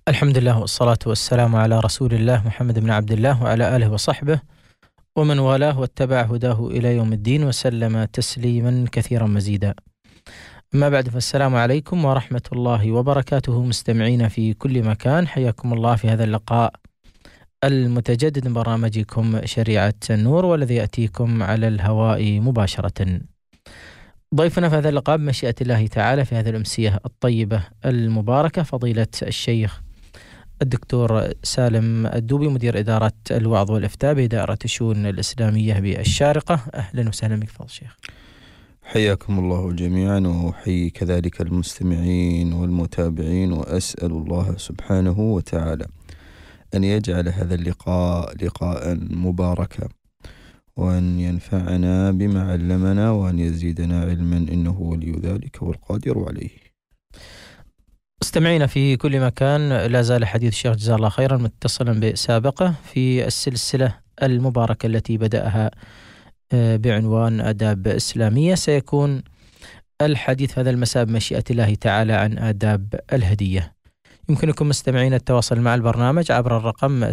الحمد لله والصلاة والسلام على رسول الله محمد بن عبد الله وعلى آله وصحبه ومن والاه واتبع هداه إلى يوم الدين وسلم تسليما كثيرا مزيدا. أما بعد، فالسلام عليكم ورحمة الله وبركاته مستمعين في كل مكان، حياكم الله في هذا اللقاء المتجدد من برنامجكم شريعة النور، والذي يأتيكم على الهواء مباشرة. ضيفنا في هذا اللقاء بمشيئة الله تعالى في هذه الأمسية الطيبة المباركة فضيلة الشيخ الدكتور سالم الدوبي، مدير إدارة الوعظ والإفتاء بإدارة الشؤون الإسلامية بالشارقة. أهلا وسهلا بك فضل الشيخ. حياكم الله جميعا، وأحيي كذلك المستمعين والمتابعين، وأسأل الله سبحانه وتعالى أن يجعل هذا اللقاء لقاء مباركا، وأن ينفعنا بما علمنا، وأن يزيدنا علما، إنه ولي ذلك والقادر عليه. مستمعين في كل مكان، لا زال حديث الشيخ جزاه الله خيرا متصلا بسابقه في السلسلة المباركة التي بدأها بعنوان آداب إسلامية. سيكون الحديث هذا المساء بمشيئة الله تعالى عن آداب الهدية. يمكنكم مستمعين التواصل مع البرنامج عبر الرقم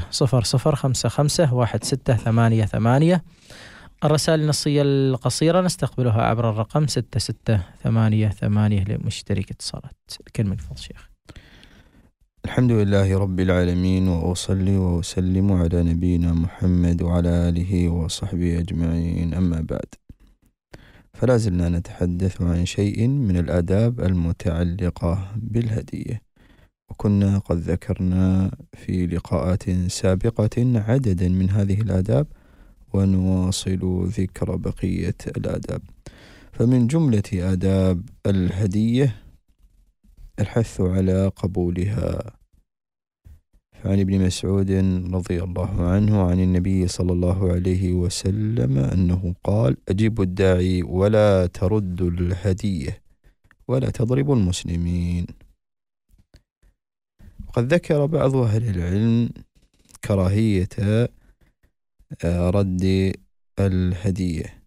600551688. الرسائل النصية القصيرة نستقبلها عبر الرقم 6688 لمشترك اتصالات. كلمة فضل الشيخ. الحمد لله رب العالمين، وأصلي وأسلم على نبينا محمد وعلى آله وصحبه أجمعين، أما بعد، فلا زلنا نتحدث عن شيء من الآداب المتعلقة بالهدية، وكنا قد ذكرنا في لقاءات سابقة عددا من هذه الآداب، ونواصل ذكر بقية الآداب. فمن جملة آداب الهدية الحث على قبولها. فعن ابن مسعود رضي الله عنه عن النبي صلى الله عليه وسلم أنه قال: أجيبوا الداعي ولا تردوا الهدية ولا تضربوا المسلمين. وقد ذكر بعض أهل العلم كراهية رد الهدية،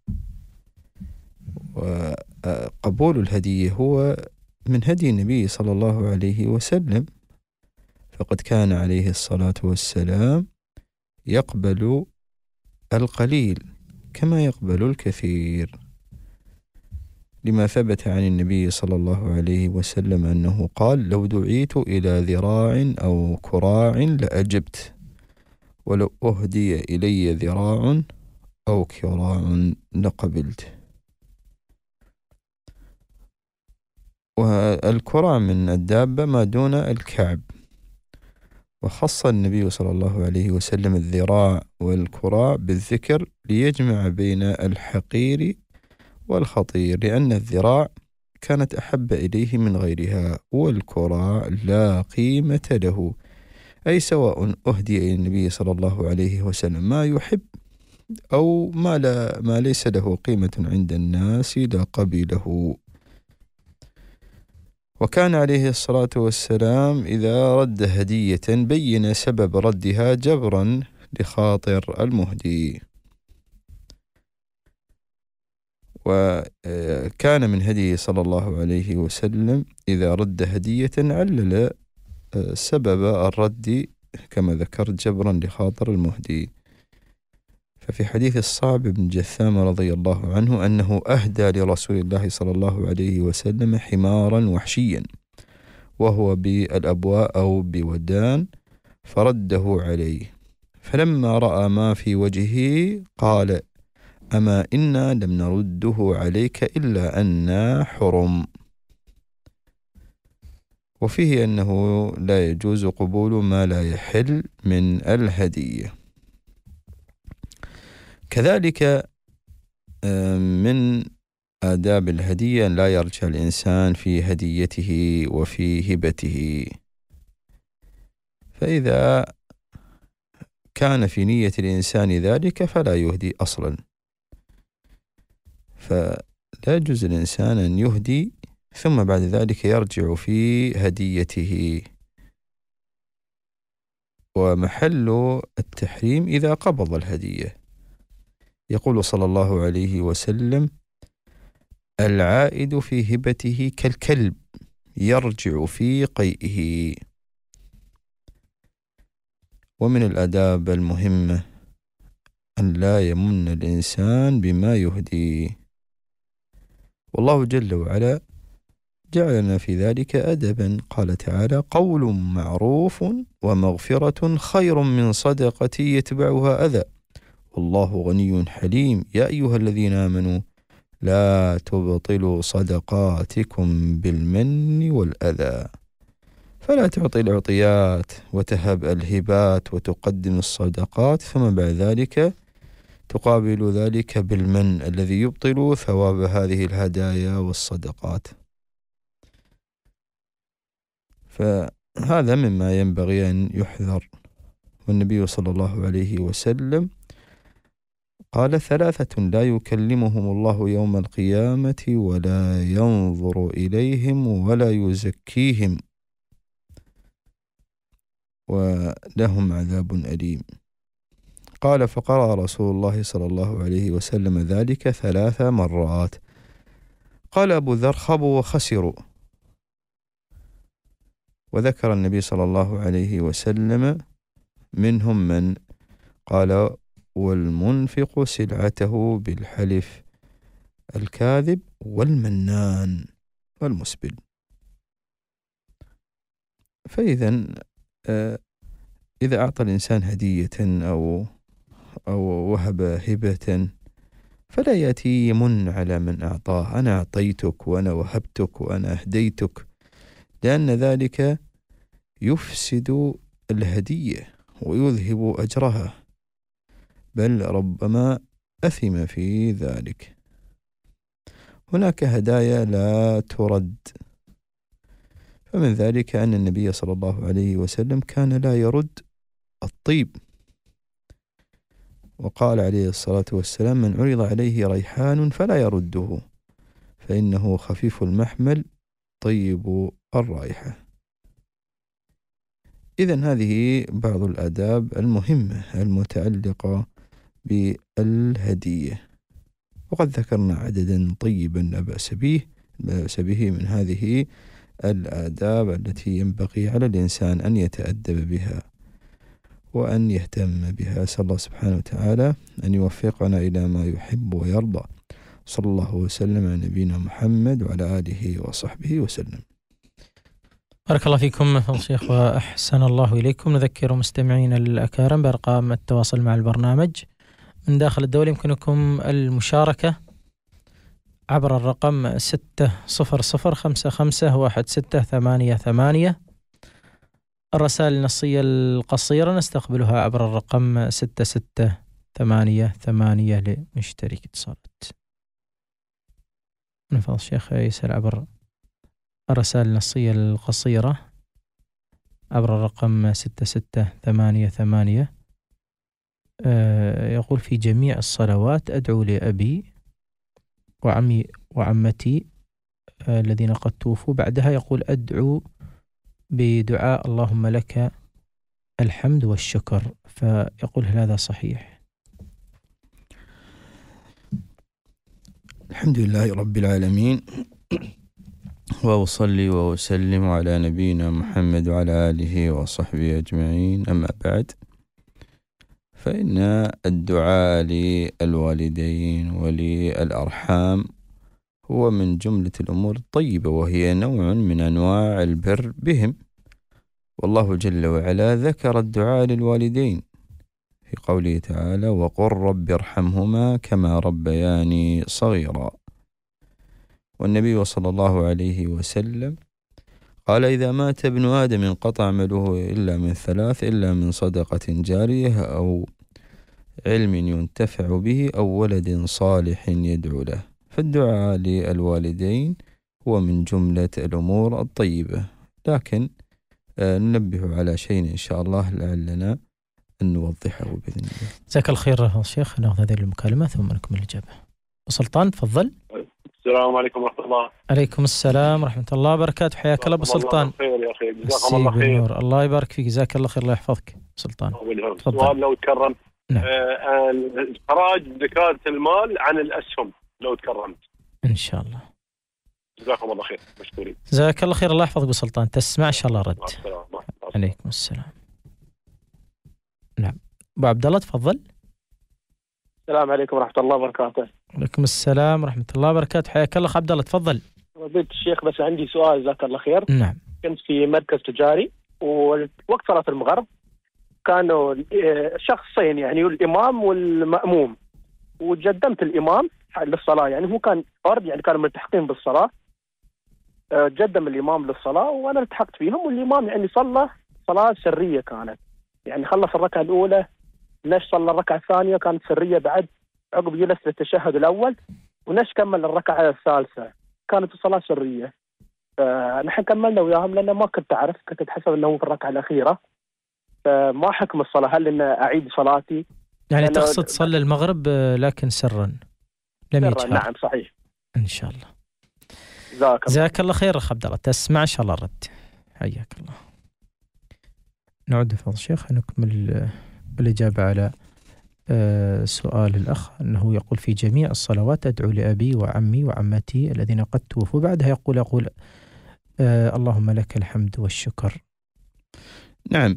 وقبول الهدية هو من هدي النبي صلى الله عليه وسلم، فقد كان عليه الصلاة والسلام يقبل القليل كما يقبل الكثير، لما ثبت عن النبي صلى الله عليه وسلم أنه قال: لو دعيت إلى ذراع أو كراع لأجبت، ولو أهدي إلي ذراع أو كراع لقبلت. والكراع من الدابة ما دون الكعب، وخص النبي صلى الله عليه وسلم الذراع والكراع بالذكر ليجمع بين الحقير والخطير، لأن الذراع كانت أحب إليه من غيرها، والكراع لا قيمة له، أي سواء أهدي إلى النبي صلى الله عليه وسلم ما يحب أو ما ليس له قيمة عند الناس لقبله. وكان عليه الصلاة والسلام إذا رد هدية بين سبب ردها جبرا لخاطر المهدي. وكان من هديه صلى الله عليه وسلم إذا رد هدية علل سبب الرد كما ذكرت جبرا لخاطر المهدي. ففي حديث الصعب بن جثام رضي الله عنه أنه أهدى لرسول الله صلى الله عليه وسلم حمارا وحشيا وهو بالأبواء أو بودان، فرده عليه، فلما رأى ما في وجهه قال: أما إنا لم نرده عليك إلا أننا حرم. وفيه أنه لا يجوز قبول ما لا يحل من الهدية. كذلك من آداب الهدية لا يرجع الإنسان في هديته وفي هبته، فإذا كان في نية الإنسان ذلك فلا يهدي أصلا، فلا يجوز الإنسان أن يهدي ثم بعد ذلك يرجع في هديته. ومحل التحريم إذا قبض الهدية. يقول صلى الله عليه وسلم: العائد في هبته كالكلب يرجع في قيئه. ومن الآداب المهمة أن لا يمن الإنسان بما يهديه، والله جل وعلا جعلنا في ذلك أدبا. قال تعالى: قول معروف ومغفرة خير من صدقة يتبعها أذى والله غني حليم. يا أيها الذين آمنوا لا تبطلوا صدقاتكم بالمن والأذى. فلا تعطي العطيات وتهب الهبات وتقدم الصدقات، ثم بعد ذلك تقابل ذلك بالمن الذي يبطل ثواب هذه الهدايا والصدقات. فهذا مما ينبغي أن يحذر. والنبي صلى الله عليه وسلم قال: 3 لا يكلمهم الله يوم القيامة ولا ينظر إليهم ولا يزكيهم ولهم عذاب أليم. قال: فقرأ رسول الله صلى الله عليه وسلم ذلك 3 مرات. قال أبو ذر: خابوا وخسروا. وذكر النبي صلى الله عليه وسلم منهم من قال: والمنفق سلعته بالحلف الكاذب والمنان والمسبل. فإذا إذا أعطى الإنسان هدية أو وهب هبة فلا يأتي يمن على من أعطاه: أنا أعطيتك وأنا وهبتك وأنا أهديتك، لأن ذلك يفسد الهدية ويذهب أجرها، بل ربما أثم في ذلك. هناك هدايا لا ترد، فمن ذلك أن النبي صلى الله عليه وسلم كان لا يرد الطيب، وقال عليه الصلاة والسلام: من عرض عليه ريحان فلا يرده فإنه خفيف المحمل طيب الرائحة. إذن هذه بعض الآداب المهمة المتعلقة بالهدية، وقد ذكرنا عددا طيبا لا بأس به من هذه الآداب التي ينبغي على الإنسان أن يتأدب بها وأن يهتم بها. أسأل الله سبحانه وتعالى أن يوفقنا إلى ما يحب ويرضى. صلى الله وسلم على نبينا محمد وعلى آله وصحبه وسلم. بارك الله فيكم فضل الشيخ وأحسن الله إليكم. نذكر مستمعين الأكارم بأرقام التواصل مع البرنامج من داخل الدولة. يمكنكم المشاركة عبر الرقم 600551688. الرسائل النصية القصيرة نستقبلها عبر الرقم 6688 لمشترك اتصالات. من فضل الشيخ يسأل عبر الرسائل النصية القصيرة عبر الرقم 6688. يقول: في جميع الصلوات أدعو لأبي وعمي وعمتي الذين قد توفوا. بعدها يقول: أدعو بدعاء اللهم لك الحمد والشكر. فيقول: هل هذا صحيح؟ الحمد لله رب العالمين، وأصلي وأسلم على نبينا محمد وعلى آله وصحبه أجمعين. أما بعد، فإن الدعاء للوالدين وللأرحام هو من جملة الأمور الطيبة، وهي نوع من أنواع البر بهم. والله جل وعلا ذكر الدعاء للوالدين في قوله تعالى: وقل رب ارحمهما كما ربياني صغيرا. والنبي صلى الله عليه وسلم قال: إذا مات ابن آدم انقطع عمله إلا من 3: إلا من صدقة جارية أو علم ينتفع به أو ولد صالح يدعو له. فالدعاء للوالدين هو من جملة الأمور الطيبة، لكن ننبه على شيء إن شاء الله لعلنا أن نوضحه بإذن الله. جزاك الله خير الشيخ. نأخذ هذه المكالمة ثم نكمل الإجابة. سلطان تفضل. السلام عليكم ورحمة الله. عليكم السلام ورحمة الله وبركاته. حياك الله أبو سلطان. خير يا أخي، جزاكم الله خير. الله يبارك فيك، جزاك الله خير، الله يحفظك سلطان. سؤال لو تكرم. نعم. إخراج زكاة المال عن الأسهم لو تكرمت. إن شاء الله. جزاكم الله خير، مشكورين. جزاك الله خير، الله يحفظك أبو سلطان. تسمع إن شاء الله رد. عليكم السلام. أبو عبد الله تفضل. السلام عليكم ورحمة الله وبركاته. وعليكم السلام ورحمة الله وبركاته، حياك الله أخ عبد الله تفضل. فضيلة الشيخ، بس عندي سؤال جزاك الله خير. نعم. كنت في مركز تجاري ووقت صلاة المغرب كانوا شخصين، يعني الإمام والمأموم، وقدمت الإمام للصلاة، يعني هو كان فرد، يعني كانوا ملتحقين بالصلاة. قدم الإمام للصلاة وأنا التحقت فيهم، والإمام يعني صلى صلاة سرية كانت، يعني خلص الركعة الأولى نش صلى الركعة الثانية كانت سرية بعد، عقب جلس للتشهد الأول ونش كمل الركعة الثالثة كانت الصلاة سرية. نحن كملنا وياهم لأن ما كنت أعرف، كنت أتحسب أنه في الركعة الأخيرة. فما حكم الصلاة؟ هل إن أعيد صلاتي؟ يعني تقصد صلى المغرب لكن سرا لم يجهر؟ نعم صحيح. إن شاء الله. جزاك الله خير أخ عبد الله، تسمع إن شاء الله الرد. حياك الله. نعود فضل الشيخ نكمل الإجابة على سؤال الأخ، أنه يقول في جميع الصلوات أدعو لأبي وعمي وعمتي الذين قد توفوا، بعدها يقول اللهم لك الحمد والشكر. نعم،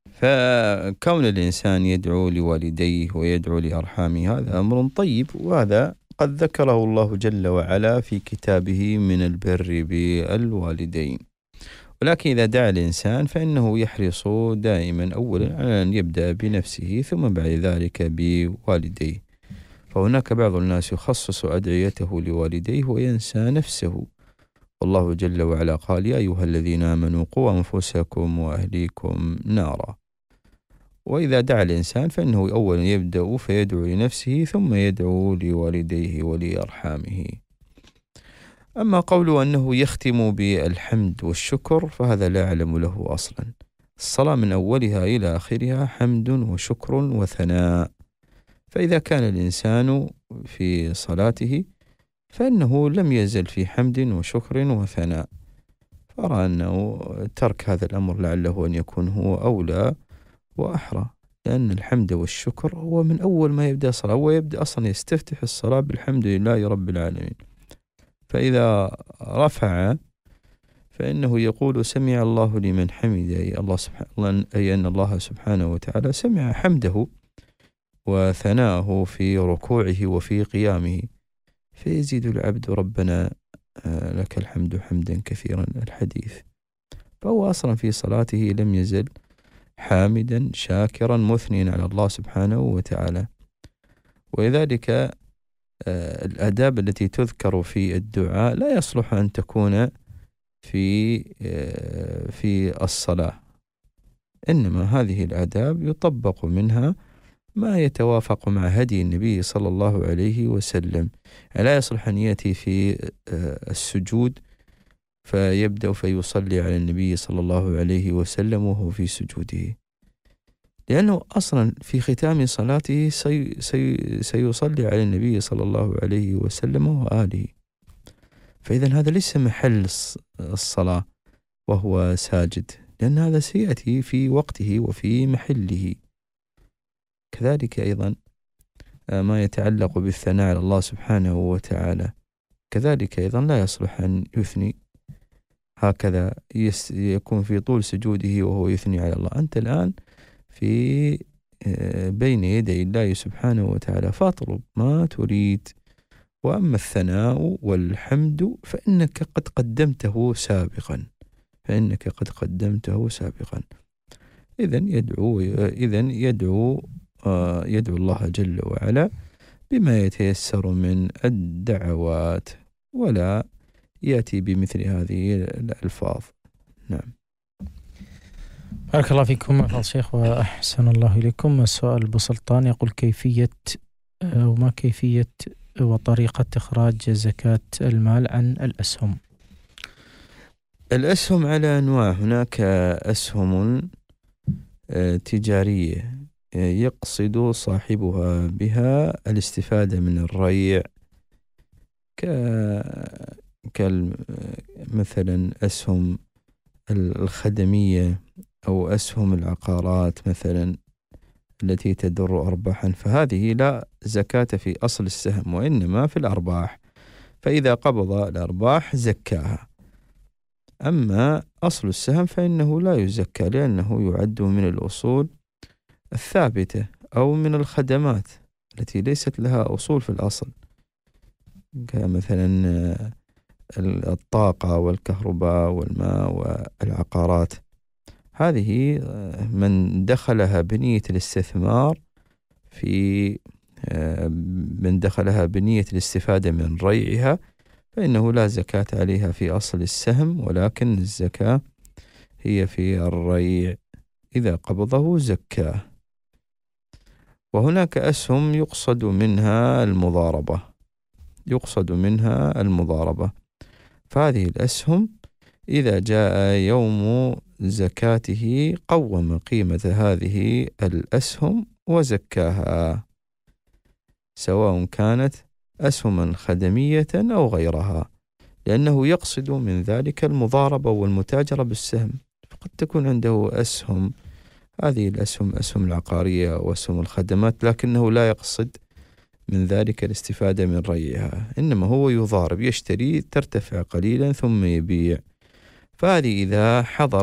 فكون الإنسان يدعو لوالديه ويدعو لأرحامه هذا أمر طيب، وهذا قد ذكره الله جل وعلا في كتابه من البر بالوالدين. ولكن إذا دعا الإنسان فإنه يحرص دائما أولا على أن يبدأ بنفسه ثم بعد ذلك بوالديه، فهناك بعض الناس يخصص أدعيته لوالديه وينسى نفسه، والله جل وعلا قال يا أيها الذين آمنوا قوا أنفسكم وأهليكم نارا. وإذا دعا الإنسان فإنه أولا يبدأ فيدعو لنفسه ثم يدعو لوالديه ولأرحامه. أما قوله أنه يختم بالحمد والشكر فهذا لا أعلم له أصلا. الصلاة من أولها إلى آخرها حمد وشكر وثناء، فإذا كان الإنسان في صلاته فإنه لم يزل في حمد وشكر وثناء، فأرى أنه ترك هذا الأمر لعله أن يكون هو أولى وأحرى، لأن الحمد والشكر هو من أول ما يبدأ الصلاة، هو يبدأ أصلا يستفتح الصلاة بالحمد لله رب العالمين. فإذا رفع فإنه يقول سمع الله لمن حمد، أي أن الله سبحانه وتعالى سمع حمده وثناءه في ركوعه وفي قيامه، فيزيد العبد ربنا لك الحمد حمدا كثيرا الحديث. فهو أصلا في صلاته لم يزل حامدا شاكرا مثنيا على الله سبحانه وتعالى. ولذلك الآداب التي تذكر في الدعاء لا يصلح أن تكون في الصلاة، إنما هذه الآداب يطبق منها ما يتوافق مع هدي النبي صلى الله عليه وسلم. لا يصلح أن يأتي في السجود فيبدأ فيصلي على النبي صلى الله عليه وسلم وهو في سجوده، لأنه أصلا في ختام صلاته سيصلي على النبي صلى الله عليه وسلم وآله، فإذا هذا ليس محل الصلاة وهو ساجد، لأن هذا سيأتي في وقته وفي محله. كذلك أيضا ما يتعلق بالثناء على الله سبحانه وتعالى، كذلك أيضا لا يصلح أن يثني هكذا يكون في طول سجوده وهو يثني على الله. أنت الآن في بين يدي الله سبحانه وتعالى فاطلب ما تريد، وأما الثناء والحمد فإنك قد قدمته سابقا، إذن يدعو الله جل وعلا بما يتيسر من الدعوات، ولا يأتي بمثل هذه الألفاظ. نعم. بارك الله فيكم فضل الشيخ وأحسن الله إليكم. السؤال أبو سلطان يقول ما كيفية وطريقة إخراج زكاة المال عن الأسهم؟ الأسهم على أنواع، هناك أسهم تجارية يقصد صاحبها بها الاستفادة من الريع، مثلا أسهم الخدمية أو أسهم العقارات مثلا التي تدر أرباحا، فهذه لا زكاة في أصل السهم وإنما في الأرباح، فإذا قبض الأرباح زكاها. أما أصل السهم فإنه لا يزكى، لأنه يعد من الأصول الثابتة أو من الخدمات التي ليست لها أصول في الأصل، كمثلا الطاقة والكهرباء والماء والعقارات. هذه من دخلها بنية الاستثمار من دخلها بنية الاستفادة من ريعها فإنه لا زكاة عليها في أصل السهم، ولكن الزكاة هي في الريع إذا قبضه زكاه. وهناك أسهم يقصد منها المضاربة، فهذه الأسهم إذا جاء يوم زكاته قوم قيمة هذه الأسهم وزكاها، سواء كانت أسهما خدمية أو غيرها، لأنه يقصد من ذلك المضاربة والمتاجرة بالسهم. فقد تكون عنده أسهم، هذه الأسهم أسهم العقارية وأسهم الخدمات، لكنه لا يقصد من ذلك الاستفادة من ريعها، إنما هو يضارب، يشتري ترتفع قليلا ثم يبيع. فهذه إذا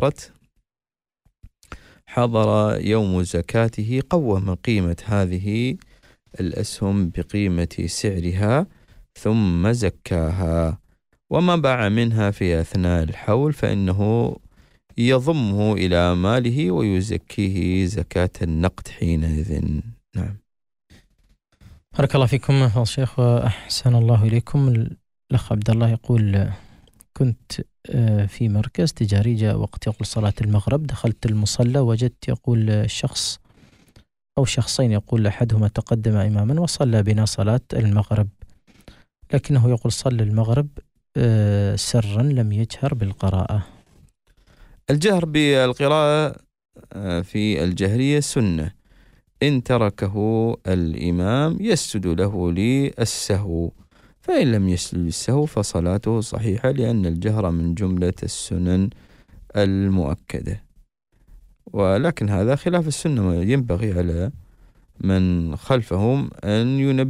حضر يوم زكاته قوم قيمة هذه الأسهم بقيمة سعرها ثم زكاها، وما باع منها في أثناء الحول فإنه يضمه إلى ماله ويزكيه زكاة النقد حينئذ. نعم. بارك الله فيكم فضل الشيخ وأحسن الله إليكم. الأخ عبد الله يقول: كنت في مركز تجاري، جاء وقت يقول صلاة المغرب، دخلت المصلى وجدت يقول شخص أو شخصين، يقول أحدهما تقدم إماما وصلى بنا صلاة المغرب، لكنه يقول صلى المغرب سرا لم يجهر بالقراءة. الجهر بالقراءة في الجهرية سنة، إن تركه الإمام يسجد له للسهو، فإن لم يسجد للسهو فصلاته صحيحة، لأن الجهر من جملة السنن المؤكدة. ولكن هذا خلاف السنة، ينبغي على من خلفهم أن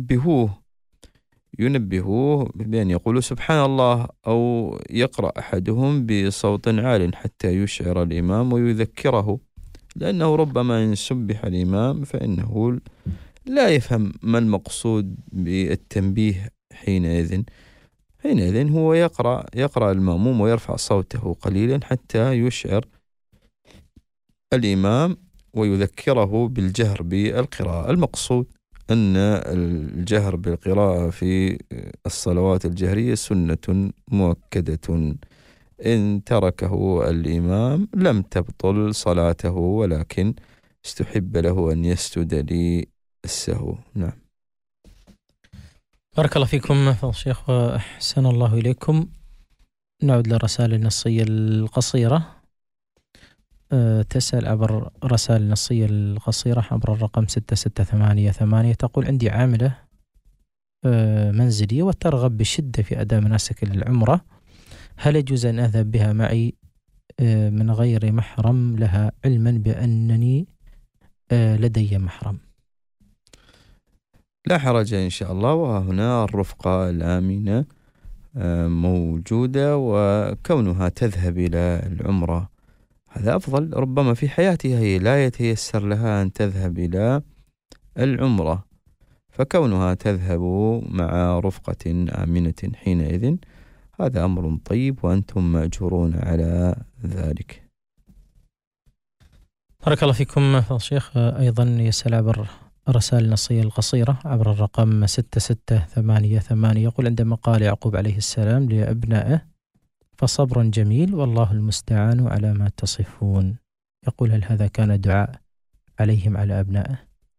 ينبهوه بأن يقولوا سبحان الله، أو يقرأ أحدهم بصوت عال حتى يشعر الإمام ويذكره، لأنه ربما إن سبح الإمام فإنه لا يفهم ما المقصود بالتنبيه حينئذ هو يقرأ المأموم ويرفع صوته قليلا حتى يشعر الإمام ويذكره بالجهر بالقراءة. المقصود أن الجهر بالقراءة في الصلوات الجهرية سنة مؤكدة، إن تركه الإمام لم تبطل صلاته، ولكن استحب له أن يسجد للسهو. نعم. بارك الله فيكم فضل الشيخ وأحسن الله إليكم. نعود للرسائل النصية القصيرة. تسأل عبر رسائل النصية القصيرة عبر الرقم 6688. تقول: عندي عاملة منزلية وترغب بشدة في أداء مناسك العمرة، هل يجوز أن أذهب بها معي من غير محرم لها، علما بأنني لدي محرم؟ لا حرج إن شاء الله، وهنا الرفقة الآمنة موجودة، وكونها تذهب إلى العمرة هذا أفضل. ربما في حياتها هي لا يتيسر لها أن تذهب إلى العمرة، فكونها تذهب مع رفقة آمنة حينئذ هذا أمر طيب، وأنتم مأجورون على ذلك. بارك الله فيكم فضل الشيخ. أيضا يسأل عبر الرسائل النصية القصيرة عبر الرقم 6688. يقول: عندما قال يعقوب عليه السلام لأبنائه فصبر جميل والله المستعان على ما تصفون، يقول هل هذا كان دعاء عليهم على أبنائه؟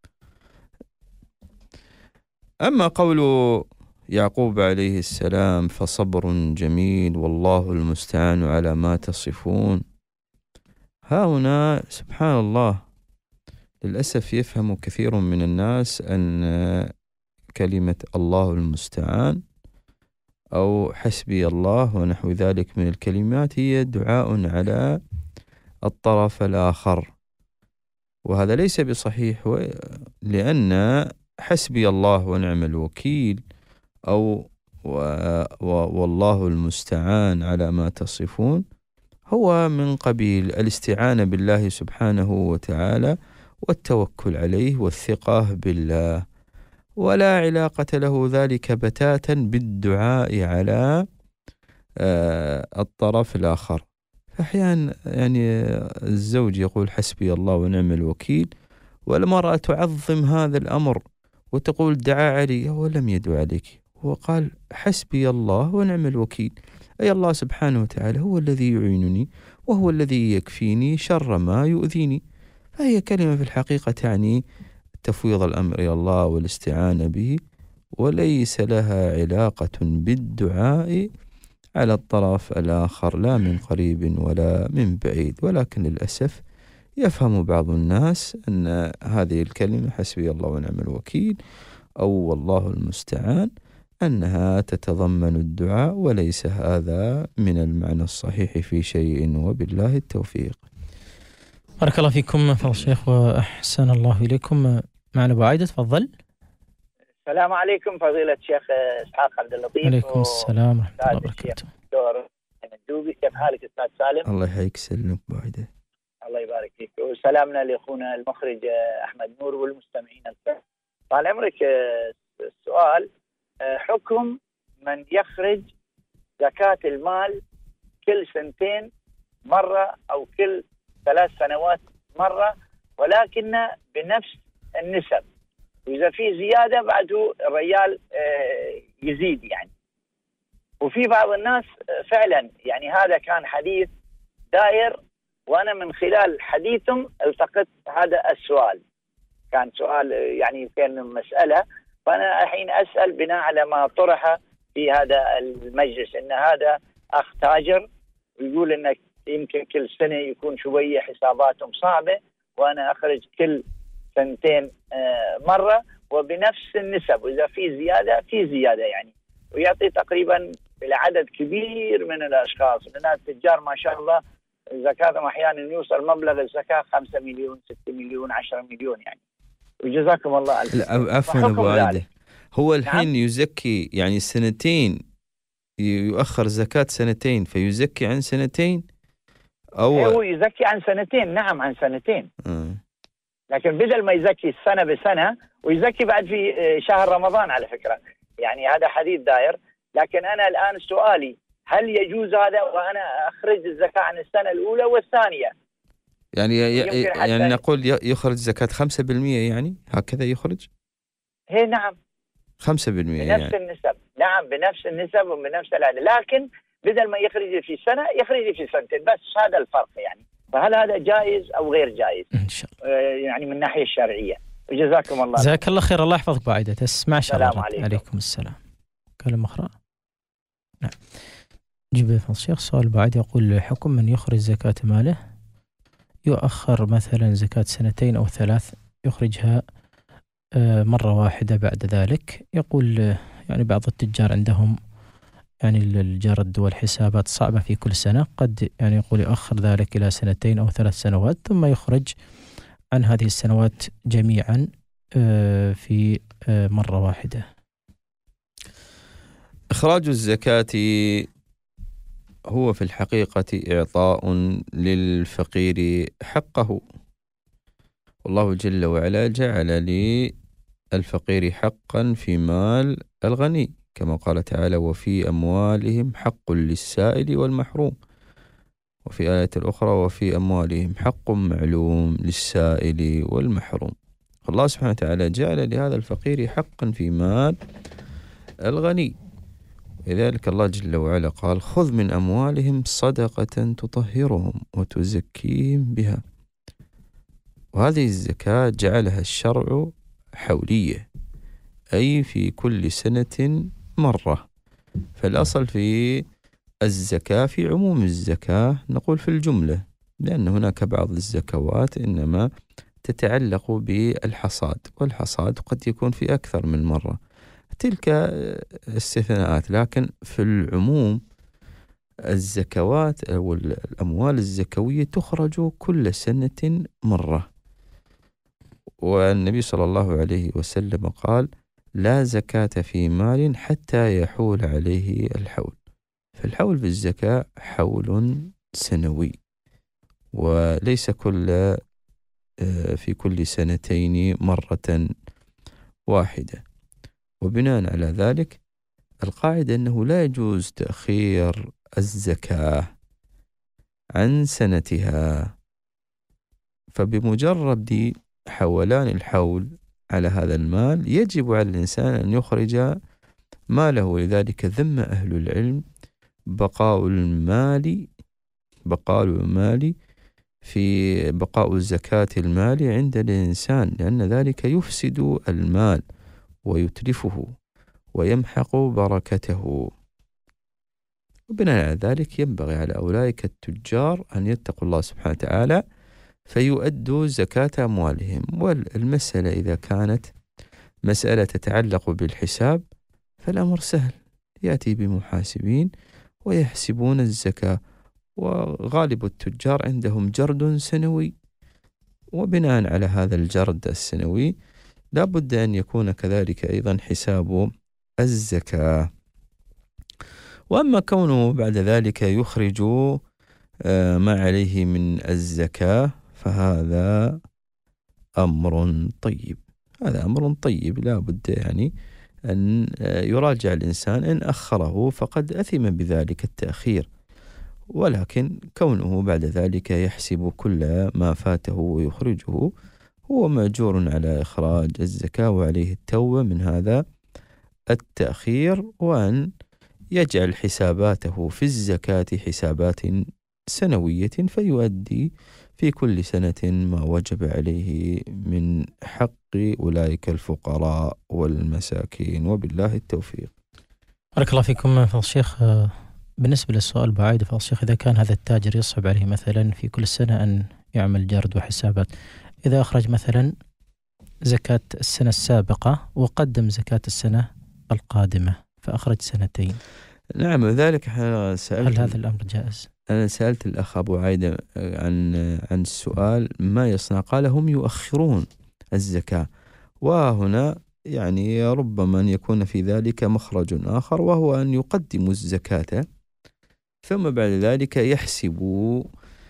أما قول يعقوب عليه السلام فصبر جميل والله المستعان على ما تصفون، ها هنا سبحان الله للأسف يفهم كثير من الناس أن كلمة الله المستعان أو حسبي الله ونحو ذلك من الكلمات هي دعاء على الطرف الآخر، وهذا ليس بصحيح، لأن حسبي الله ونعم الوكيل أو والله المستعان على ما تصفون هو من قبيل الاستعانة بالله سبحانه وتعالى والتوكل عليه والثقة بالله، ولا علاقة له ذلك بتاتا بالدعاء على الطرف الآخر. فأحيانا يعني الزوج يقول حسبي الله ونعم الوكيل، والمرأة تعظم هذا الأمر وتقول دعا علي، هو لم يدعو عليك، هو قال حسبي الله ونعم الوكيل، أي الله سبحانه وتعالى هو الذي يعينني وهو الذي يكفيني شر ما يؤذيني. فهي كلمة في الحقيقة تعني تفويض الأمر إلى الله والاستعانة به، وليس لها علاقة بالدعاء على الطرف الآخر لا من قريب ولا من بعيد. ولكن للأسف يفهم بعض الناس أن هذه الكلمة حسبي الله ونعم الوكيل أو والله المستعان أنها تتضمن الدعاء، وليس هذا من المعنى الصحيح في شيء، وبالله التوفيق. بارك الله فيكم فضل الشيخ وأحسن الله إليكم. معنا أبو عايدة، تفضل. السلام عليكم فضيلة الشيخ إسحاق عبد اللطيف. عليكم السلام ورحمة الله وبركاته. دكتور الدوبي، كيف حالك أستاذ سالم؟ الله يحييك، سلمك أبو عايدة. الله يبارك فيك، وسلامنا لأخونا المخرج أحمد نور والمستمعين الكرام. طال عمرك، السؤال حكم من يخرج زكاة المال كل سنتين مرة أو كل 3 سنوات مرة، ولكن بنفس النسب، وإذا في زيادة بعده الريال يزيد يعني. وفي بعض الناس فعلا يعني هذا كان حديث داير، وأنا من خلال حديثهم التقط هذا السؤال، كان سؤال يعني كان مسألة، فأنا الحين أسأل بناء على ما طرح في هذا المجلس، إن هذا أخ تاجر ويقول إنك يمكن كل سنة يكون شوية حساباتهم صعبة، وأنا أخرج كل سنتين مرة وبنفس النسب، وإذا في زيادة في زيادة يعني، ويعطي تقريبا إلى عدد كبير من الأشخاص، من التجار ما شاء الله زكاتهم أحيانا يوصل مبلغ الزكاة 5 مليون 6 مليون 10 مليون يعني. وجزاكم الله ألف. عفوا أبو عايدة، هو الحين نعم؟ يزكي يعني سنتين، يؤخر زكاة سنتين فيزكي عن سنتين، أو هو يزكي عن سنتين. نعم عن سنتين. لكن بدل ما يزكي السنة بسنة ويزكي بعد في شهر رمضان على فكرة، يعني هذا حديث داير. لكن أنا الآن سؤالي، هل يجوز هذا وأنا أخرج الزكاة عن السنة الأولى والثانية؟ يعني نقول يخرج زكاة 5%، يعني هكذا يخرج؟ هي نعم 5% بنفس يعني. النسب. نعم بنفس النسب وبنفس العدد، لكن بدل ما يخرج في سنة يخرج في سنتين، بس هذا الفرق يعني. فهل هذا جائز أو غير جائز؟ إن شاء الله. يعني من الناحية الشرعية. وجزاكم الله. جزاك الله خير، الله يحفظك أبو عايدة. تسمع شاء الله. السلام عليكم. عليكم السلام. كلمة أخرى. نعم. جيب فضل الشيخ. سؤال أبو عايدة يقول حكم من يخرج زكاة ماله يؤخر مثلا زكاة 2 أو 3 يخرجها مرة واحدة بعد ذلك. يقول يعني بعض التجار عندهم يعني الجرد والحسابات صعبة في كل سنة، قد يعني يقول يؤخر ذلك إلى 2 أو 3 سنوات ثم يخرج عن هذه السنوات جميعا في مرة واحدة. إخراج الزكاة هو في الحقيقة إعطاء للفقير حقه، والله جل وعلا جعل للفقير حقا في مال الغني، كما قال تعالى وفي أموالهم حق للسائل والمحروم، وفي آية الأخرى وفي أموالهم حق معلوم للسائل والمحروم. الله سبحانه وتعالى جعل لهذا الفقير حقا في مال الغني، لذلك الله جل وعلا قال خذ من أموالهم صدقة تطهرهم وتزكيهم بها. وهذه الزكاة جعلها الشرع حولية، أي في كل سنة مرة. فالأصل في الزكاة في عموم الزكاة نقول في الجملة، لأن هناك بعض الزكوات إنما تتعلق بالحصاد، والحصاد قد يكون في أكثر من مرة، تلك استثناءات. لكن في العموم الزكوات أو الأموال الزكوية تخرج كل سنة مرة. والنبي صلى الله عليه وسلم قال لا زكاة في مال حتى يحول عليه الحول. فالحول بالزكاة حول سنوي، وليس كل في كل سنتين مرة واحدة. وبناء على ذلك القاعدة أنه لا يجوز تأخير الزكاة عن سنتها، فبمجرد حولان الحول على هذا المال يجب على الإنسان أن يخرج ماله. لذلك ذم أهل العلم بقاء في بقاء الزكاة المال عند الإنسان، لأن ذلك يفسد المال ويتلفه ويمحق بركته. وبناء على ذلك ينبغي على أولئك التجار أن يتقوا الله سبحانه وتعالى فيؤدوا زكاة أموالهم. والمسألة إذا كانت مسألة تتعلق بالحساب فالأمر سهل، يأتي بمحاسبين ويحسبون الزكاة، وغالب التجار عندهم جرد سنوي، وبناء على هذا الجرد السنوي لا بد أن يكون كذلك أيضا حساب الزكاة. وأما كونه بعد ذلك يخرج ما عليه من الزكاة فهذا أمر طيب، هذا أمر طيب لا بد يعني أن يراجع الإنسان، إن أخره فقد أثم بذلك التأخير، ولكن كونه بعد ذلك يحسب كل ما فاته ويخرجه هو مأجور على إخراج الزكاة وعليه التوبة من هذا التأخير، وأن يجعل حساباته في الزكاة حسابات سنوية فيؤدي في كل سنة ما وجب عليه من حق أولئك الفقراء والمساكين، وبالله التوفيق. بارك الله فيكم فضل الشيخ. بالنسبة للسؤال بعيد فضل الشيخ، إذا كان هذا التاجر يصعب عليه مثلا في كل سنة أن يعمل جرد وحسابات، إذا أخرج مثلا زكاة السنة السابقة وقدم زكاة السنة القادمة فأخرج سنتين، نعم ذلك هل هذا الأمر جائز؟ أنا سألت الأخ أبو عايدة عن السؤال ما يصنع، قال هم يؤخرون الزكاة، وهنا يعني ربما أن يكون في ذلك مخرج آخر، وهو أن يقدموا الزكاة ثم بعد ذلك يحسبوا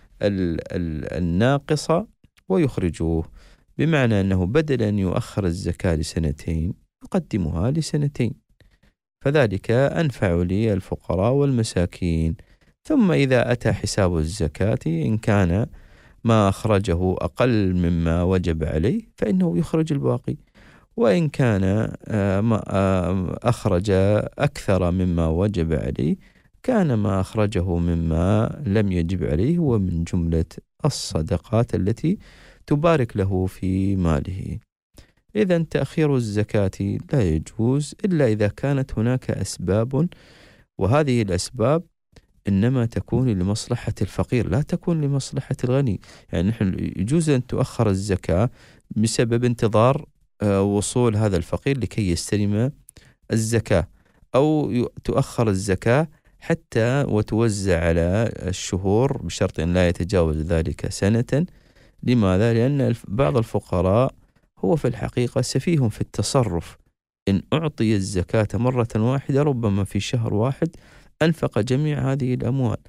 الناقص ويخرجوه، بمعنى أنه بدل أن يؤخر الزكاة لسنتين يقدمها لسنتين، فذلك أنفع للفقراء والمساكين. ثم إذا أتى حساب الزكاة إن كان ما أخرجه أقل مما وجب عليه فإنه يخرج الباقي، وإن كان ما أخرج أكثر مما وجب عليه كان ما أخرجه مما لم يجب عليه هو من جملة الصدقات التي تبارك له في ماله. إذن تأخير الزكاة لا يجوز إلا إذا كانت هناك أسباب، وهذه الأسباب إنما تكون لمصلحة الفقير لا تكون لمصلحة الغني. يعني نحن يجوز أن تؤخر الزكاة بسبب انتظار وصول هذا الفقير لكي يستلم الزكاة، أو تؤخر الزكاة حتى وتوزع على الشهور بشرط أن لا يتجاوز ذلك سنة. لماذا؟ لأن بعض الفقراء هو في الحقيقة سفيه في التصرف، إن أعطي الزكاة مرة واحدة ربما في شهر واحد أنفق جميع هذه الأموال،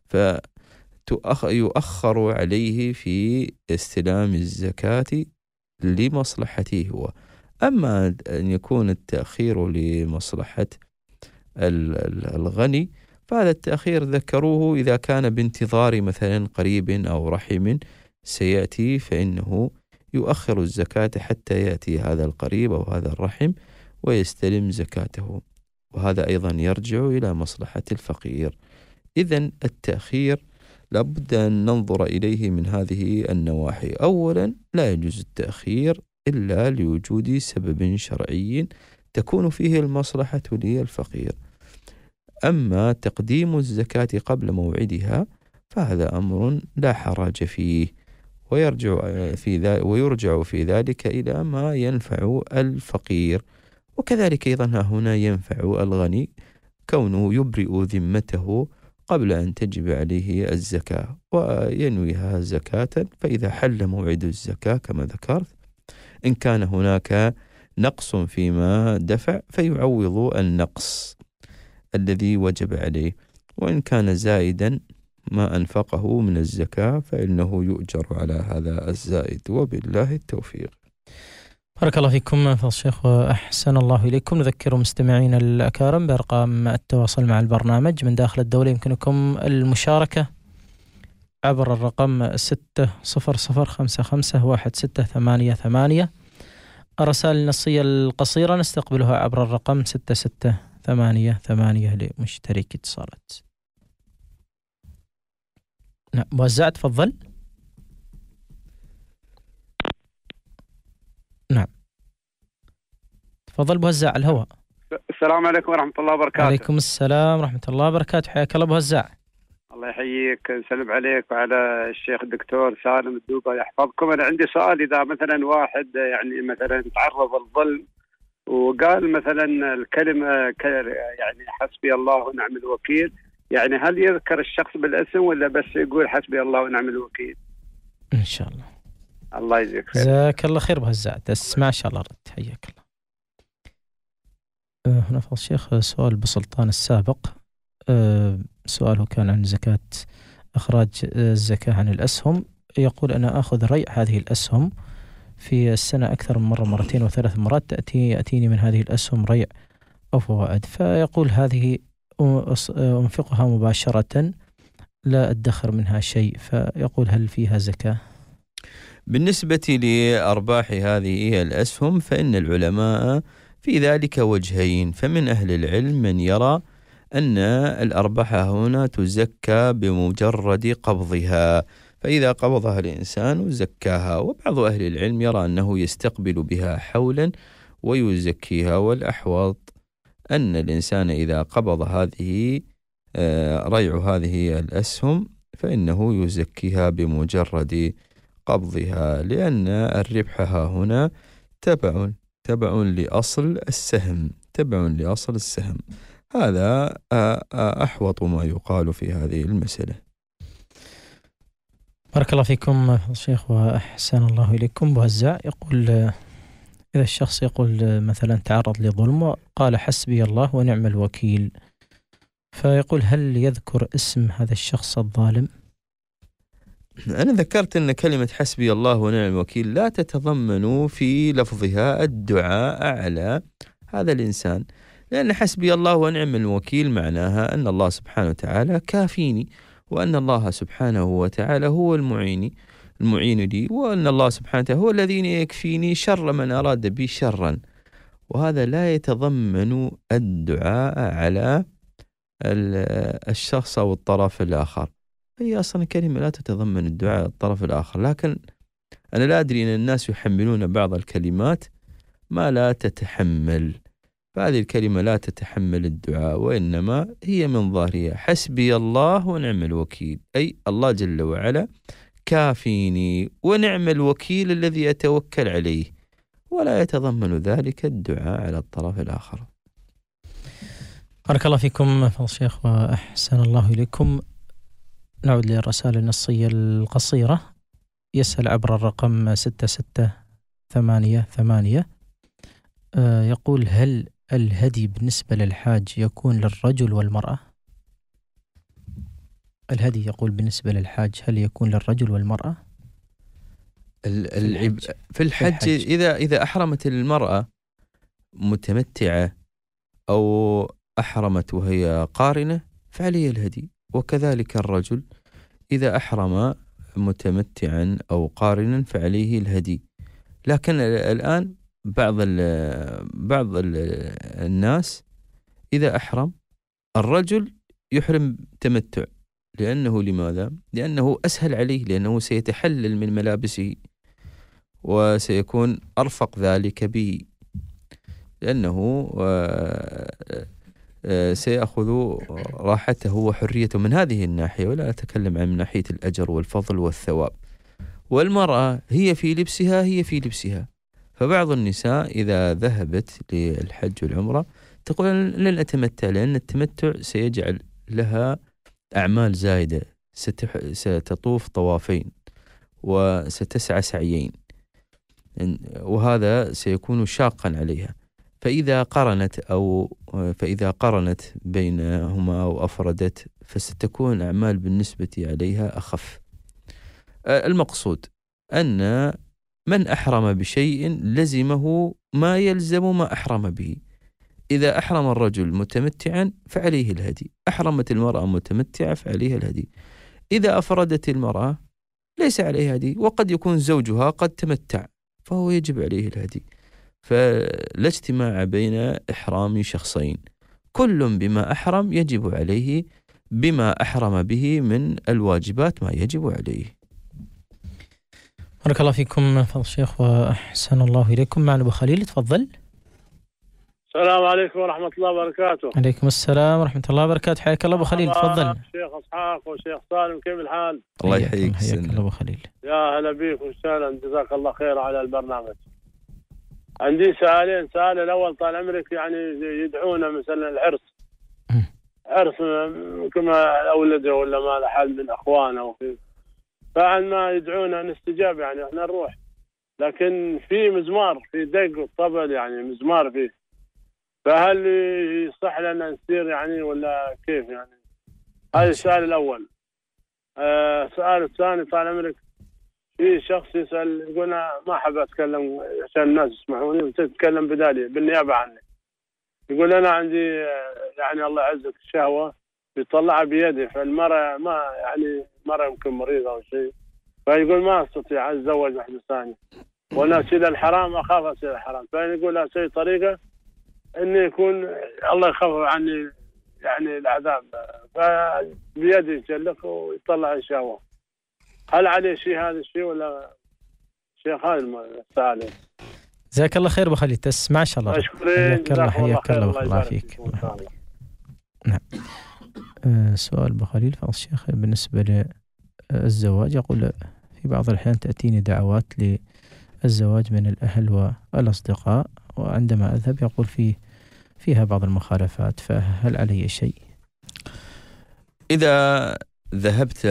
فيؤخر عليه في استلام الزكاة لمصلحته هو. أما أن يكون التأخير لمصلحة الغني فهذا التأخير ذكروه إذا كان بانتظار مثلا قريب أو رحم سيأتي، فإنه يؤخر الزكاة حتى يأتي هذا القريب أو هذا الرحم ويستلم زكاته، وهذا أيضا يرجع إلى مصلحة الفقير. إذن التأخير لابد أن ننظر إليه من هذه النواحي. أولا لا يجوز التأخير إلا لوجود سبب شرعي تكون فيه المصلحة للفقير. أما تقديم الزكاة قبل موعدها فهذا أمر لا حرج فيه، ويرجع في ذلك إلى ما ينفع الفقير. وكذلك أيضا هنا ينفع الغني كونه يبرئ ذمته قبل أن تجب عليه الزكاة وينويها زكاة، فإذا حل موعد الزكاة كما ذكرت إن كان هناك نقص فيما دفع فيعوض النقص الذي وجب عليه، وإن كان زائدا ما أنفقه من الزكاة فإنه يؤجر على هذا الزائد، وبالله التوفيق. بارك الله فيكم فضل الشيخ وأحسن الله إليكم. نذكر مستمعين الأكارم بأرقام التواصل مع البرنامج من داخل الدولة. يمكنكم المشاركة عبر الرقم 600551688. الرسائل النصية القصيرة نستقبلها عبر الرقم 6688 لمشترك اتصالات. نعم موزع، تفضل. نعم تفضل بوزع على الهواء. السلام عليكم ورحمة الله وبركاته. وعليكم السلام ورحمة الله وبركاته، حياك الله بوزع. الله يحييك، نسلم عليك وعلى الشيخ الدكتور سالم الدوبة يحفظكم. أنا عندي سؤال، إذا مثلا واحد يعني مثلا تعرض للظلم وقال مثلا الكلمة يعني حسبي الله ونعم الوكيل، يعني هل يذكر الشخص بالاسم ولا بس يقول حسبي الله ونعم الوكيل؟ إن شاء الله. الله يجزيك خير. جزاك الله خير بهزاع، تسمع إن شاء الله رد. حياك الله. هنا فضل الشيخ سؤال بسلطان السابق. سؤاله كان عن زكاة إخراج الزكاة عن الأسهم. يقول أنا أخذ ريع هذه الأسهم في السنة أكثر من مرة، مرتين وثلاث مرات يأتيني من هذه الأسهم ريع أو فوائد، فيقول هذه أنفقها مباشرة لا أدخر منها شيء، فيقول هل فيها زكاة؟ بالنسبة لأرباح هذه الأسهم فإن العلماء في ذلك وجهين. فمن أهل العلم من يرى أن الأرباح هنا تزكى بمجرد قبضها، فإذا قبضها الإنسان زكاها، وبعض أهل العلم يرى أنه يستقبل بها حولا ويزكيها. والأحوط أن الإنسان إذا قبض هذه ريع هذه الأسهم فإنه يزكيها بمجرد قبضها، لأن الربح هنا تبع لأصل السهم. هذا أحوط ما يقال في هذه المسألة. بارك الله فيكم الشيخ وأحسن الله إليكم. بوزع يقول إذا الشخص يقول مثلا تعرض لظلم وقال حسبي الله ونعم الوكيل، فيقول هل يذكر اسم هذا الشخص الظالم؟ أنا ذكرت أن كلمة حسبي الله ونعم الوكيل لا تتضمن في لفظها الدعاء على هذا الإنسان، لأن حسبي الله ونعم الوكيل معناها أن الله سبحانه وتعالى كافيني، وأن الله سبحانه وتعالى هو المعين لي، وأن الله سبحانه وتعالى هو الذي يكفيني شر من أراد بي شرا. وهذا لا يتضمن الدعاء على الشخص أو الطرف الآخر، هي أصلا كلمة لا تتضمن الدعاء على الطرف الآخر. لكن أنا لا أدري أن الناس يحملون بعض الكلمات ما لا تتحمل، فهذه الكلمة لا تتحمل الدعاء، وإنما هي من ظاهرها حسبي الله ونعم الوكيل، أي الله جل وعلا كافيني ونعم الوكيل الذي أتوكل عليه، ولا يتضمن ذلك الدعاء على الطرف الآخر. بارك الله فيكم فضل الشيخ وأحسن الله إليكم. نعود للرسالة النصية القصيرة. يسأل عبر الرقم 6688. يقول هل الهدي بالنسبة للحاج يكون للرجل والمرأة؟ الهدي يقول بالنسبة للحاج هل يكون للرجل والمرأة؟ في الحج إذا أحرمت المرأة متمتعة أو أحرمت وهي قارنة فعليه الهدي، وكذلك الرجل إذا أحرم متمتعا أو قارنا فعليه الهدي. لكن الآن بعض الناس إذا أحرم الرجل يحرم تمتع، لأنه لماذا؟ لأنه أسهل عليه، لأنه سيتحلل من ملابسه وسيكون أرفق ذلك به، لأنه سيأخذ راحته وحريته من هذه الناحية، ولا أتكلم عن ناحية الأجر والفضل والثواب. والمرأة هي في لبسها، فبعض النساء إذا ذهبت للحج والعمرة تقول لن أتمتع، لأن التمتع سيجعل لها أعمال زائدة، ستطوف طوافين وستسعى سعيين، وهذا سيكون شاقا عليها. فإذا قرنت بينهما أو أفردت فستكون الأعمال بالنسبة عليها أخف. المقصود أن من أحرم بشيء لزمه ما يلزم ما أحرم به. إذا أحرم الرجل متمتعا فعليه الهدي، أحرمت المرأة متمتعة فعليها الهدي. إذا أفردت المرأة ليس عليها هدي، وقد يكون زوجها قد تمتع فهو يجب عليه الهدي. فلا اجتماع بين إحرام شخصين، كل بما أحرم يجب عليه بما أحرم به من الواجبات ما يجب عليه. بارك الله فيكم فضل الشيخ وأحسن الله إليكم. معنا أبو خليل، تفضل. السلام عليكم ورحمة الله وبركاته. عليكم السلام ورحمة الله وبركاته. حياك الله أبو خليل، تفضل. شيخ إسحاق وشيخ سالم، كيف الحال؟ الله يحييك. حياك الله أبو خليل. يا هلا بيك وسهلا، جزاك الله خير على البرنامج. عندي سؤالين. سؤال الأول طال عمرك، يعني يدعونا مثلا العرس، عرس كما أولده ولا ما لحد من أخوانه وفي، فعن ما يدعونا نستجاب، يعني احنا نروح، لكن في مزمار، في دق وطبل، يعني مزمار فيه، فهل يصح لنا نسير يعني ولا كيف يعني؟ هذا السؤال الأول. السؤال الثاني طال عمرك، في شخص يسأل يقول أنا ما أحب أتكلم عشان الناس يسمعوني وتتكلم بدالي بالنيابة عني. يقول أنا عندي يعني الله يعزك الشهوة يطلعها بيدي، فالمرأة ما يعني مرة يمكن مريضة أو شيء، فيقول ما أستطيع أتزوج واحدة ثانية، وأنا أسير الحرام أخاف أسير الحرام، فيقول أسوي طريقة إني يكون الله يخفف عني يعني العذاب، فبيدي يسلخ ويطلع الشهوة. هل عليه شيء هذا الشيء ولا شيخ؟ هذا السؤال. جزاك الله خير أبو خليل، تسمع إن شاء الله. حياك الله، حياك الله، الله فيك. نعم. سؤال أبو خليل فضل الشيخ بالنسبة للزواج، يقول في بعض الأحيان تأتيني دعوات للزواج من الأهل والأصدقاء، وعندما أذهب يقول فيها بعض المخالفات، فهل علي شيء؟ إذا ذهبت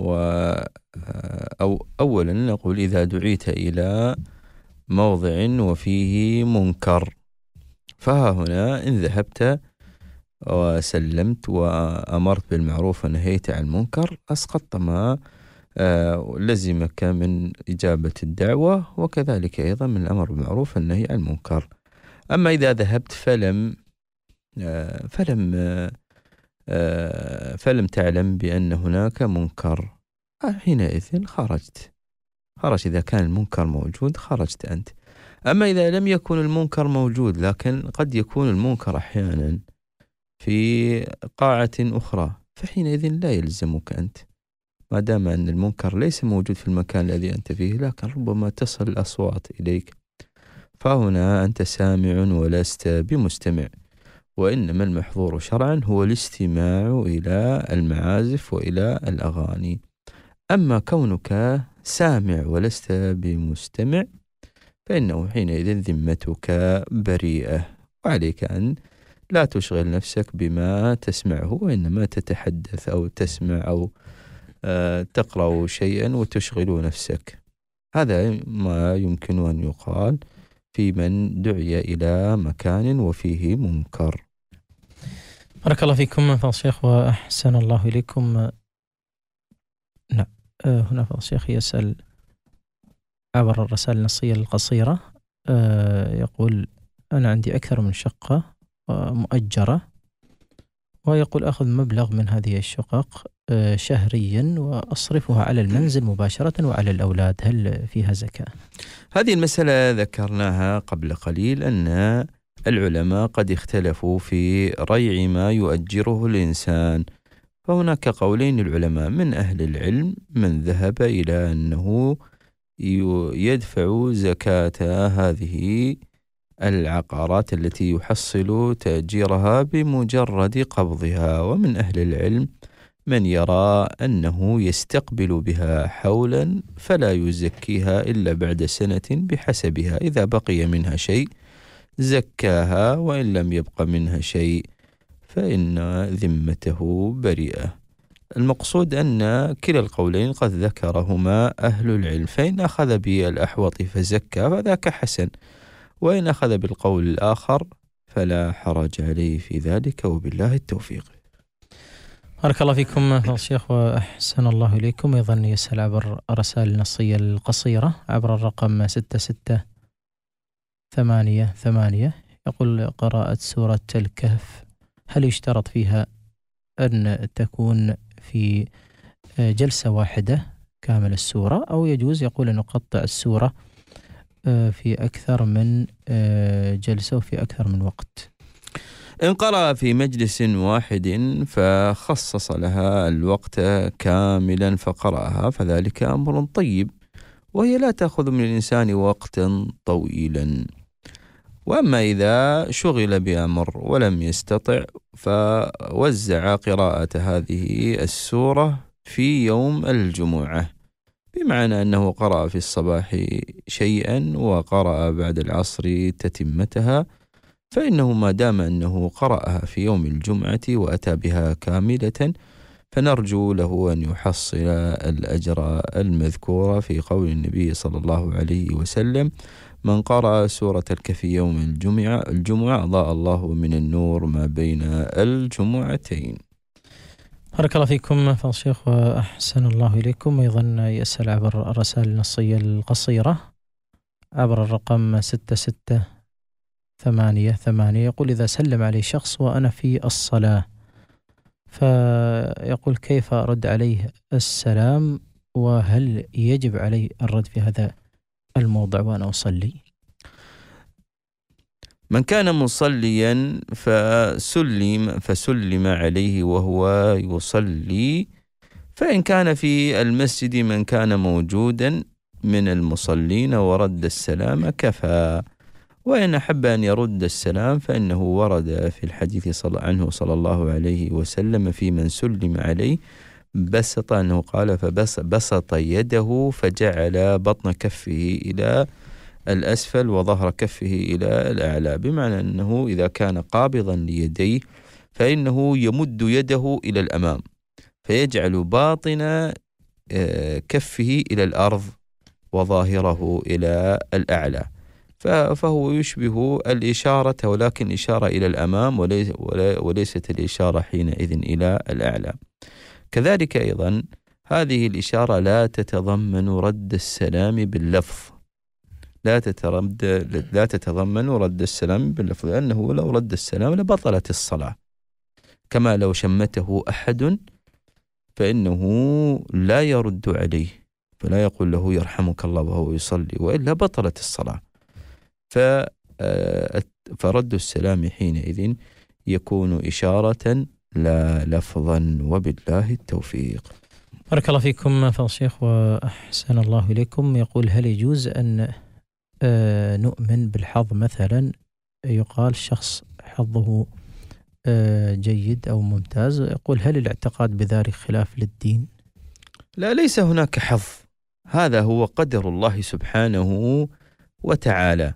أو أولا نقول إذا دعيت إلى موضع وفيه منكر، فها هنا إن ذهبت وسلمت وأمرت بالمعروف ونهيت عن المنكر أسقطت ما لزمك من إجابة الدعوة، وكذلك أيضا من الأمر بالمعروف والنهي عن المنكر. أما إذا ذهبت فلم تعلم بأن هناك منكر، حينئذ خرجت. إذا كان المنكر موجود خرجت أنت. أما إذا لم يكن المنكر موجود، لكن قد يكون المنكر أحيانا في قاعة أخرى، فحينئذ لا يلزمك أنت، ما دام أن المنكر ليس موجود في المكان الذي أنت فيه، لكن ربما تصل الأصوات إليك، فهنا أنت سامع ولست بمستمع. وإنما المحظور شرعا هو الاستماع إلى المعازف وإلى الأغاني. أما كونك سامع ولست بمستمع فإنه حينئذ ذمتك بريئة، وعليك أن لا تشغل نفسك بما تسمعه، وإنما تتحدث أو تسمع أو تقرأ شيئا وتشغل نفسك. هذا ما يمكن أن يقال في من دعي إلى مكان وفيه منكر. بارك الله فيكم فضل الشيخ وأحسن الله إليكم. نعم، هنا فضل الشيخ يسأل عبر الرسائل النصية القصيرة، يقول أنا عندي أكثر من شقة مؤجرة، ويقول أخذ مبلغ من هذه الشقق شهريا وأصرفها على المنزل مباشرة وعلى الأولاد، هل فيها زكاة؟ هذه المسألة ذكرناها قبل قليل، أن العلماء قد اختلفوا في ريع ما يؤجره الإنسان، فهناك قولين للعلماء من أهل العلم من ذهب إلى أنه يدفع زكاة هذه العقارات التي يحصل تأجيرها بمجرد قبضها، ومن أهل العلم من يرى أنه يستقبل بها حولا فلا يزكيها إلا بعد سنة بحسبها، إذا بقي منها شيء زكاها، وإن لم يبق منها شيء فإن ذمته بريئة. المقصود أن كلا القولين قد ذكرهما أهل العلم، فإن أخذ بالأحوط فزكى فذاك حسن، وإن أخذ بالقول الآخر فلا حرج عليه في ذلك، وبالله التوفيق. بارك الله فيكم فضل الشيخ وأحسن الله إليكم. أيضا يسأل عبر الرسائل النصية القصيرة عبر الرقم 6688، يقول قراءة سورة الكهف هل يشترط فيها أن تكون في جلسة واحدة كامل السورة، أو يجوز يقول أن نقطع السورة في أكثر من جلسة وفي أكثر من وقت؟ إن قرأ في مجلس واحد فخصص لها الوقت كاملا فقرأها فذلك أمر طيب، وهي لا تأخذ من الإنسان وقتا طويلا. وأما إذا شغل بأمر ولم يستطع فوزع قراءة هذه السورة في يوم الجمعة، بمعنى أنه قرأ في الصباح شيئا وقرأ بعد العصر تتمتها، فإنه ما دام أنه قرأها في يوم الجمعة وأتى بها كاملة فنرجو له أن يحصل الأجر المذكور في قول النبي صلى الله عليه وسلم: من قرأ سورة الكهف يوم الجمعة أضاء الله من النور ما بين الجمعتين. بارك الله فيكم فضل الشيخ وأحسن الله إليكم. أيضا يسأل عبر الرسائل النصية القصيرة عبر الرقم 6688، يقول إذا سلم علي شخص وأنا في الصلاة فيقول كيف أرد عليه السلام، وهل يجب علي الرد في هذا الموضع وأنا أصلي؟ من كان مصليا فسلم عليه وهو يصلي، فإن كان في المسجد من كان موجودا من المصلين ورد السلام كفى، وإن أحب أن يرد السلام فإنه ورد في الحديث عنه صلى الله عليه وسلم في من سلم عليه بسط، أنه قال فبسط يده فجعل بطن كفه إلى الأسفل وظهر كفه إلى الأعلى، بمعنى أنه إذا كان قابضا ليديه فإنه يمد يده إلى الأمام فيجعل باطن كفه إلى الأرض وظاهره إلى الأعلى، فهو يشبه الإشارة، ولكن إشارة إلى الأمام وليست الإشارة حينئذ إلى الأعلى. كذلك أيضا هذه الإشارة لا تتضمن رد السلام باللفظ، لا تتضمن رد السلام باللفظ، لأنه لو رد السلام لبطلت الصلاة، كما لو شمته أحد فإنه لا يرد عليه، فلا يقول له يرحمك الله وهو يصلي، وإلا بطلت الصلاة. فرد السلام حينئذ يكون إشارة لا لفظا، وبالله التوفيق. بارك الله فيكم فضل الشيخ وأحسن الله إليكم. يقول هل يجوز أن نؤمن بالحظ؟ مثلا يقال شخص حظه جيد أو ممتاز، يقول هل الاعتقاد بذلك خلاف للدين؟ لا، ليس هناك حظ، هذا هو قدر الله سبحانه وتعالى.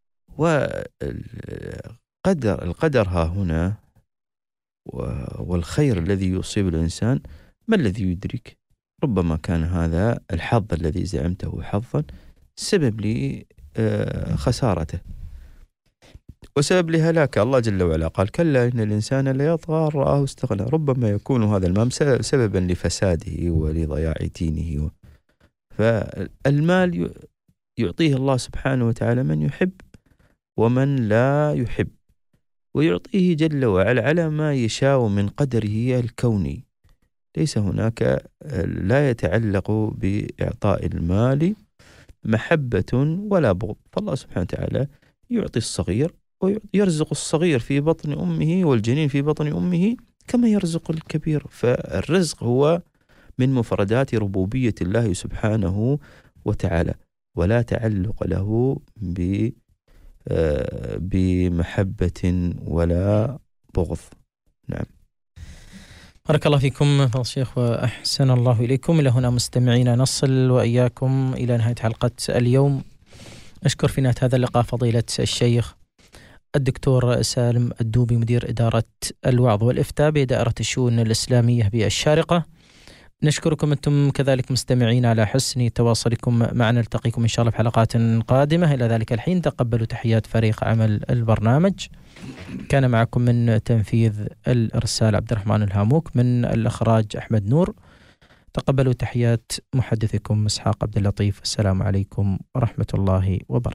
والقدر ها هنا والخير الذي يصيب الإنسان ما الذي يدرك؟ ربما كان هذا الحظ الذي زعمته حظا سبب لخسارته وسبب لهلاك. الله جل وعلا قال كلا إن الإنسان ليطغى أن رآه استغنى، ربما يكون هذا المال سببا لفساده ولضياع دينه. فالمال يعطيه الله سبحانه وتعالى من يحب ومن لا يحب، ويعطيه جل وعلا على ما يشاء من قدره الكوني، ليس هناك، لا يتعلق بإعطاء المال محبة ولا بغض، فالله سبحانه وتعالى يعطي الصغير ويرزق الصغير في بطن أمه والجنين في بطن أمه كما يرزق الكبير. فالرزق هو من مفردات ربوبية الله سبحانه وتعالى، ولا تعلق له بمحبة ولا بغض. نعم. بارك الله فيكم فضل الشيخ وأحسن الله إليكم. إلى هنا مستمعينا نصل وإياكم إلى نهاية حلقة اليوم. أشكر في نهاية هذا اللقاء فضيلة الشيخ الدكتور سالم الدوبي، مدير إدارة الوعظ والإفتاء بدائرة الشؤون الإسلامية بالشارقة، نشكركم أنتم كذلك مستمعين على حسن تواصلكم معنا. نلتقيكم إن شاء الله في حلقات قادمة. إلى ذلك الحين تقبلوا تحيات فريق عمل البرنامج. كان معكم من تنفيذ الإرسال عبد الرحمن الهاموك، من الإخراج أحمد نور. تقبلوا تحيات محدثكم إسحاق عبد اللطيف. السلام عليكم ورحمة الله وبركاته.